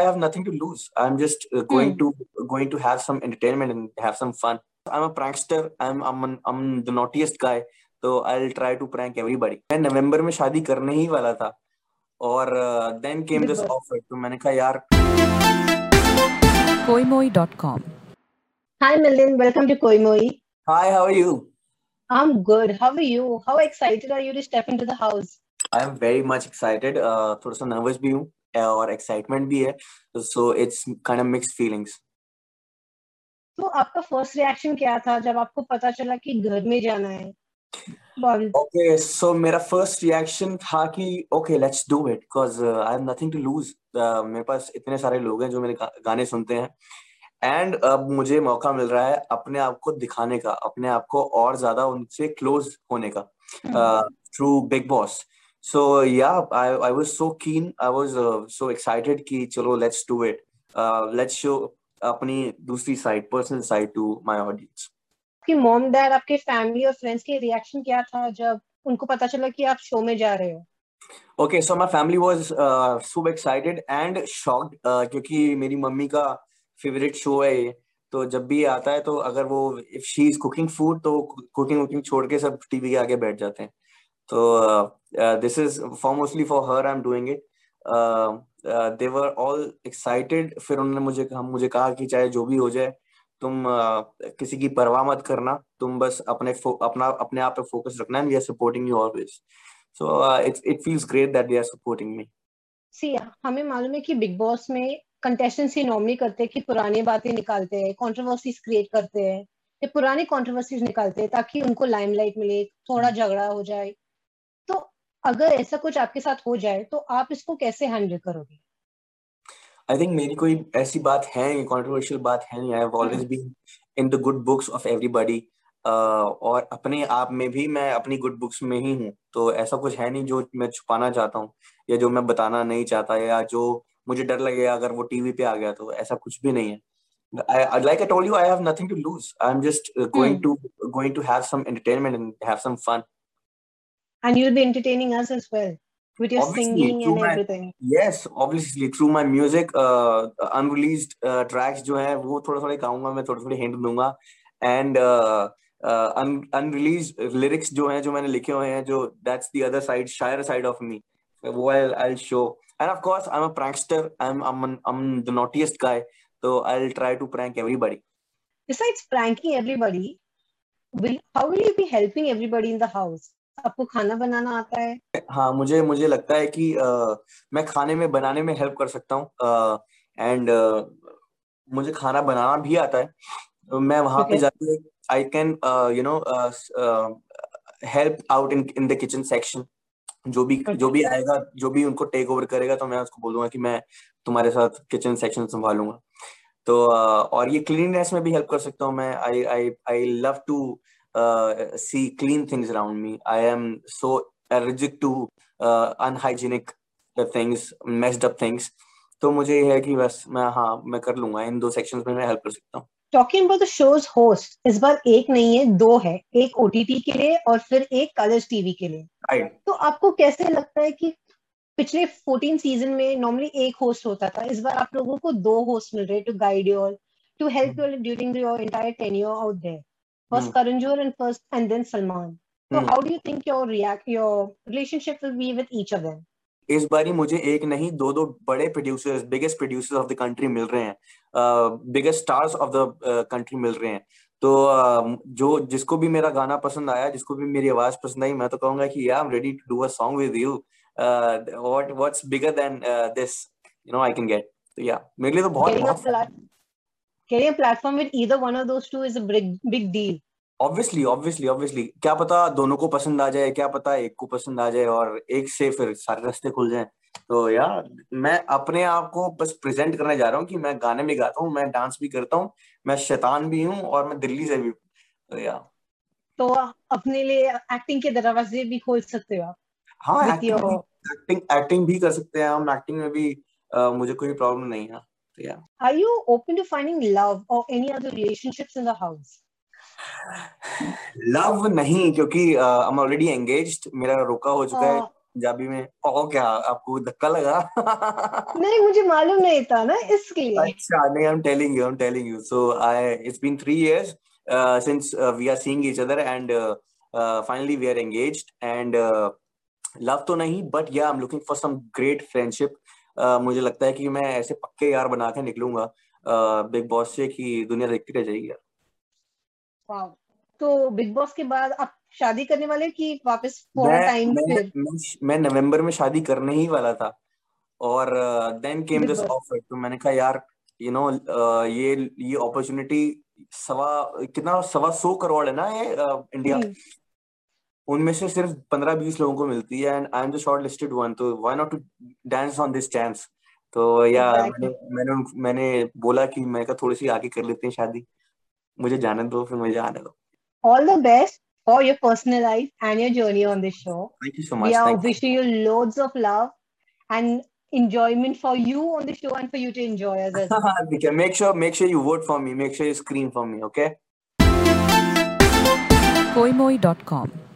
have nothing to lose. I'm just going to have some entertainment and have some fun. I'm a prankster. I'm the naughtiest guy. So I'll try to prank everybody. मैं नवंबर में शादी करने ही वाला था और then came this offer. तो मैंने कहा यार. Koimoi.com. Hi Milind, welcome to Koimoi. Hi, how are you? I'm good. How are you? How excited are you to step into the house? I am very much excited. थोड़ा सा nervous भी हूँ और excitement भी है. So it's kind of mixed feelings. तो आपका first reaction क्या था जब आपको पता चला कि घर में जाना है? Okay, so मेरा first reaction था कि okay, let's do it because I have nothing to lose. मेरे पास इतने सारे लोग हैं जो मेरे गाने सुनते हैं एंड अब मुझे मौका मिल रहा है अपने आप को दिखाने का, अपने आप को और ज्यादा उनसे क्लोज होने का through big boss. So yeah, I was so keen. I was so excited कि चलो let's do it. Let's show अपनी दूसरी side, personal side to my audience. आपकी मॉम डैड, आपके फैमिली और फ्रेंड्स के रिएक्शन क्या था जब उनको पता चला कि आप शो में जा रहे हो? Okay, so my family was super excited and shocked क्योंकि मेरी मम्मी का फेवरेट शो है ये. तो जब भी आता है तो अगर वो if she is cooking food तो कुकिंग छोड़ के सब टीवी के आगे बैठ जाते हैं. So this is mostly for her I'm doing it. They were all excited. फिर उन्होंने मुझे कहा कि चाहे जो भी हो जाए तुम किसी की परवाह मत करना, तुम बस अपने आप पे फोकस रखना and we are supporting you always. So it feels great that they are supporting me. See, हमें मालूम है कि बिग बॉस में कंटेस्टेंट्स ही नॉर्मली करते हैं कि पुरानी बातें निकालते हैं, कंट्रोवर्सीज क्रिएट करते हैं, ये पुरानी कंट्रोवर्सीज निकालते हैं ताकि उनको लाइमलाइट मिले, थोड़ा झगड़ा हो जाए. तो अगर ऐसा कुछ आपके साथ हो जाए तो आप इसको कैसे हैंडल करोगे? I think मेरी कोई ऐसी बात है नहीं, कंट्रोवर्शियल बात है नहीं. I have always been in the good books of everybody. और अपने आप में भी मैं अपनी गुड बुक्स में ही हूँ. तो ऐसा कुछ है नहीं जो मैं छुपाना चाहता हूँ या जो मैं बताना नहीं चाहता या जो मुझे डर लगेगा अगर वो टीवी पे आ गया. तो ऐसा कुछ भी नहीं है. Like I told you, I have nothing to lose. I'm just going to have some entertainment and have some fun. And you'll be entertaining us as well with your Obviously, singing and everything. Yes, obviously through my music, unreleased tracks जो हैं वो थोड़े गाऊंगा मैं, थोड़े hint दूंगा and unreleased lyrics जो हैं जो मैंने लिखे हुए हैं, जो that's the other side, shyer side of me, वो I'll show. And of course I'm a prankster. I'm the naughtiest guy, so I'll try to prank everybody. Besides pranking everybody, how will you be helping everybody in the house? आपको खाना बनाना आता है? हाँ, मुझे लगता है कि मैं खाने में बनाने में हेल्प कर सकता हूँ एंड मुझे खाना बनाना भी आता है. मैं वहां पे जाके I can help out in the kitchen section. जो भी आएगा, जो भी उनको टेक ओवर करेगा तो मैं उसको बोलूंगा कि मैं तुम्हारे साथ किचन सेक्शन संभालूंगा. तो और ये क्लीननेस में भी हेल्प कर सकता हूँ मैं. I love to see clean things around me. I am so allergic to unhygienic things, messed up things. तो मुझे ये है कि बस मैं कर लूंगा. इन दो सेक्शंस में मैं हेल्प कर सकता हूँ. Talking about the show's host, इस बार एक नहीं है, दो है. एक OTT के लिए और फिर एक कलर्स टीवी के लिए. Right. तो आपको कैसे लगता है कि पिछले 14 सीजन में नॉर्मली एक होस्ट होता था, इस बार आप लोगों को दो होस्ट मिल रहे to guide you all, to help you during your entire tenure out there? First Karan Johar and then Salman. So how do you think your relationship will be with each of them? इस बारी मुझे एक नहीं दो बड़े producers, biggest producers of the country मिल रहे हैं, biggest stars of the country मिल रहे हैं. तो जो जिसको भी मेरा गाना पसंद आया, जिसको भी मेरी आवाज पसंद आई, मैं तो कहूंगा कि I am ready to do a song with you. What's bigger than this, I can get. तो या मेरे लिए तो बहुत getting a platform with either one of those two is a big deal. Obviously क्या पता दोनों को पसंद आ जाए, क्या पता एक को पसंद आ जाए और एक से फिर सारे रास्ते खुल जाएं. तो यार मैं अपने आप को बस प्रेजेंट करने जा रहा हूँ कि मैं गाने भी गाता हूँ, मैं डांस भी करता हूँ, मैं शैतान भी हूँ और मैं दिल्ली से भी हूँ. तो यार तो अपने लिए एक्टिंग के दरवाजे भी खोल सकते हो आप. हाँ, एक्टिंग भी कर सकते हैं हम. एक्टिंग में भी मुझे कोई प्रॉब्लम नहीं है. तो यार Are you open to finding love or any other relationships in the house? Love नहीं, क्योंकि I'm already engaged. मेरा रोका हो चुका है पंजाबी में ओ क्या आपको धक्का लगा? नहीं, मुझे मालूम नहीं था ना इसलिए। अच्छा नहीं, I'm telling you. So it's been 3 years since we are seeing each other and finally we are engaged and love तो नहीं but yeah I'm looking for some great friendship. मुझे लगता है कि मैं ऐसे पक्के यार बना के निकलूंगा बिग बॉस से कि दुनिया देखती रह जाएगी यार। वाह। तो बिग बॉस के बाद आप शादी करने वाले हो कि वापस फॉर अ मैं टाइम मैं फिर मैं नवंबर में शादी करने ही वाला था और then came big this boss? Offer तो मैंने कहा यार यू नो ये अपॉर्चुनिटी सवा कितना 125 करोड़ है ना ये इंडिया, उनमें से सिर्फ 15-20 लोगों को मिलती है and I am the short listed one, तो why not to dance on this chance. तो या एग्जैक्टली। मैंने बोला कि मैं कहा थोड़ी सी आगे कर लेते हैं शादी, मुझे जाने दो फिर मुझे आने दो। All the best for your personal life and your journey on this show. Thank you so We much, are thank wishing you loads of love and enjoyment for you on the show and for you to enjoy us as well. You. Make sure you vote for me, make sure you screen for me, okay? koimoi.com